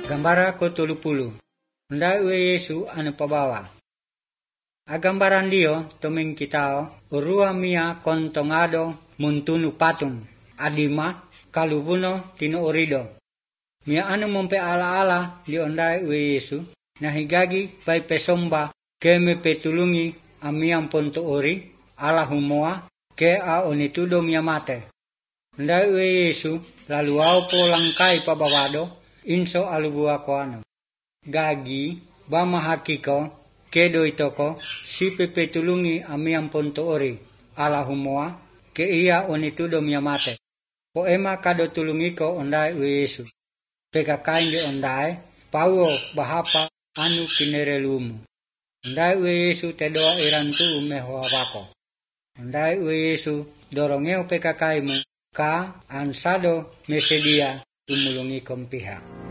Gambara ko 30. Ndai ue Yesu anu pabawa. Agambaran dio toming kitao urua mia kontongado muntunu patung adima kalubuno tino orido. Mia anu mompe ala-ala dio ndai ue Yesu nahigagi pai pesomba keme petulungi amiam ponto ori ala humoa ke a onitudo mia mate. Ndai ue Yesu lalu aupo langkai pabawado inso alubua ko anu. Gagi bama hakiko kedo itoko si pepe tulungi amiam ponto ori ala humoa ke ia onitudo mia mate. Po ema kado tulungiko ondai ue Yesu. Peka kain de ondai pauo bahapa anu kinere lumu. Ondai ue Yesu tedoa irantu mehoa bako. Ondai ue Yesu dorongeo peka kaimu ka ansado mesedia tumulungi kompiha.